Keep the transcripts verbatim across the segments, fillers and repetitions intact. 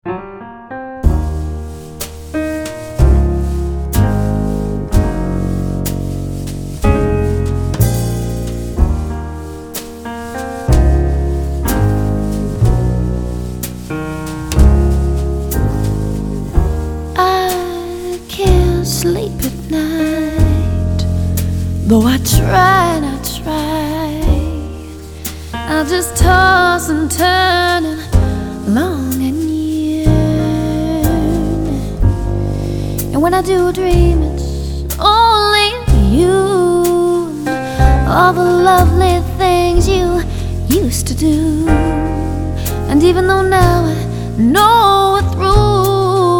Sleep at night, though I try and I try. I just toss and turn and long and yearn. And when I do dream, it's only you, all the lovely things you used to do. And even though now I know we're through,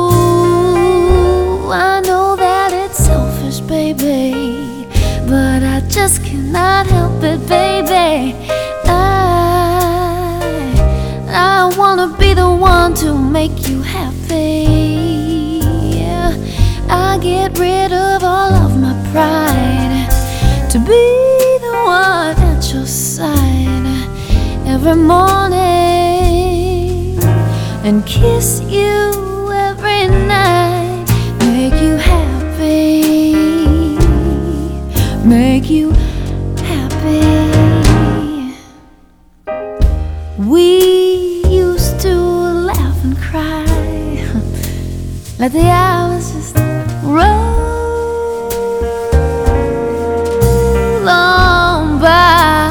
I know that it's selfish, baby, but I just cannot help it, baby. I, I wanna be the one to make you happy. Yeah, I get rid of all of my pride to be the one at your side every morning and kiss you every night. Make you happy, make you happy. We used to laugh and cry, let the hours just roll on by.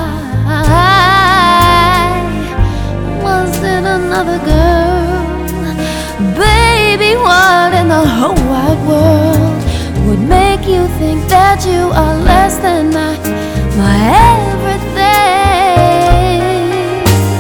Was it another girl? Baby, what in the whole wide world would make you think that you are less than my, my everything?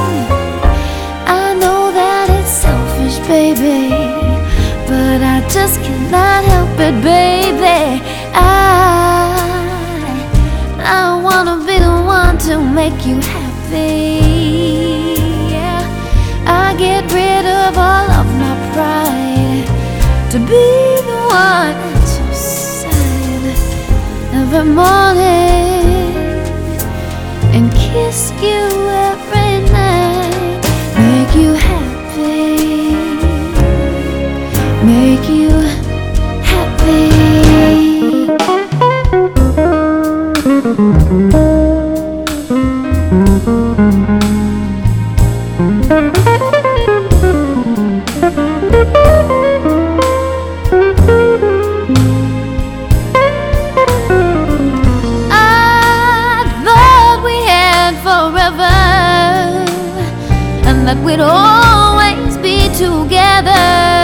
I know that it's selfish, baby, but I just cannot help it, baby. I, I wanna be the one to make you happy. Yeah, I get rid of all of my pride to be the one at your side every morning and kiss you every night. Make you happy, make you happy. That we'd always be together,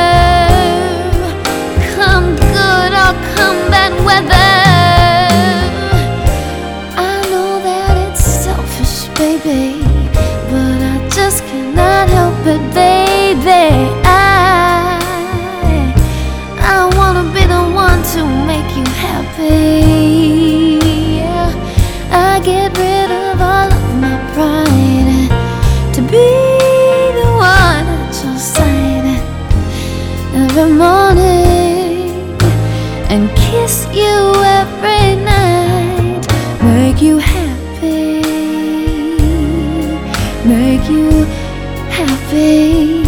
come good or come bad weather. I know that it's selfish, baby, but I just cannot help it, baby. I, I wanna be the one to make you happy. Yeah, I get rid of all of my pride to be every morning and kiss you every night. Make you happy, make you happy.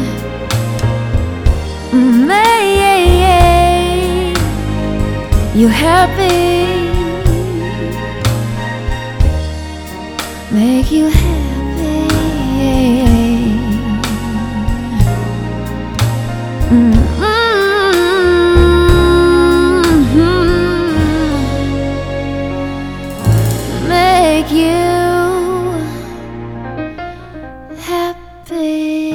Make you happy, make you happy. Mm-hmm. Make you happy.